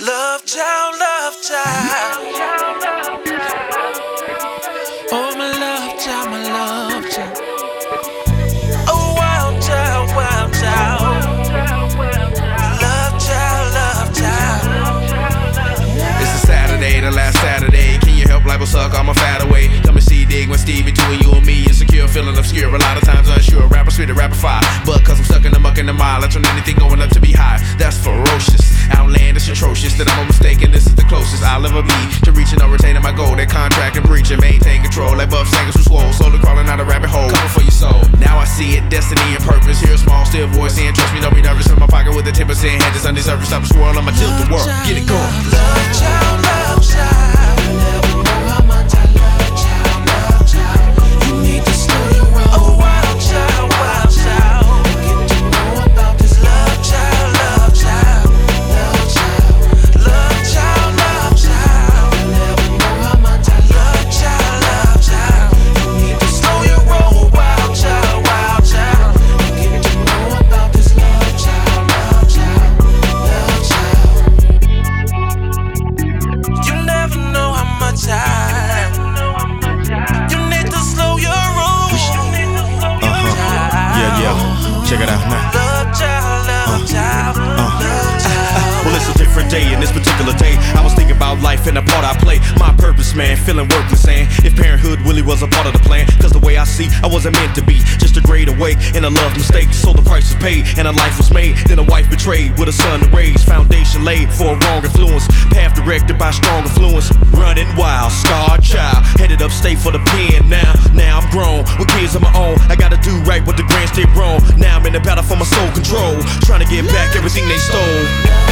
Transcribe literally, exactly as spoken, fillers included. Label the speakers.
Speaker 1: Love child, love child. Oh, my love child, my love child. Oh, wild child, wild child. Love child, love child.
Speaker 2: It's a Saturday, the last Saturday. Can you help life will suck? I'm a fat away. Come and see dig when Stevie between you and me. Insecure, feeling obscure. A lot of times unsure. Rapper sweet, a rapper fire. But cause I'm stuck in the muck in the mile. I turn anything going up to be high. That's ferocious. Outlandish, atrocious. That I'm a mistake and this is the closest I'll ever be to reaching or retaining my goal. That contract and breaching, maintain control. Like buff singers who swole. Slowly crawling out a rabbit hole. Coming for your soul. Now I see it, destiny and purpose. Hear a small, still voice saying, trust me, don't be nervous. In my pocket with a ten percent head that's undeserved. Stop a swirl, I'ma tilt the world. Get it going.
Speaker 1: Love child, love child. You never know how much I love child, love child. You need to slow your roll. Oh, wild child, wild child. And get to know about this love child, love child, love child, love child, love child. You never know how much I love child, love child. You need to slow your roll, wild child, wild child. And get to know about this love child, love child, love child. You never know how much I. You need to slow your roll.
Speaker 3: Uh-huh. Yeah, yeah. Check it out now.
Speaker 1: Love child, love child, love child.
Speaker 3: Well, it's a different day, and this particular day I was thinking about life and the part I play. My purpose, man, feeling worthless, saying if parenthood really was a part of the plan. Cause the way I see, I wasn't meant to be just a grade away in a love mistake. So the price was paid, and a life was made. Then a wife betrayed, with a son to raise. Foundation laid for a wrong influence. Path directed by strong influence. Running wild, scarred child. Headed upstate for the pen now. Now I'm grown, with kids of my own. I gotta do right what the grands did wrong. Now I'm in the battle for my soul control. Trying to get back everything they stole.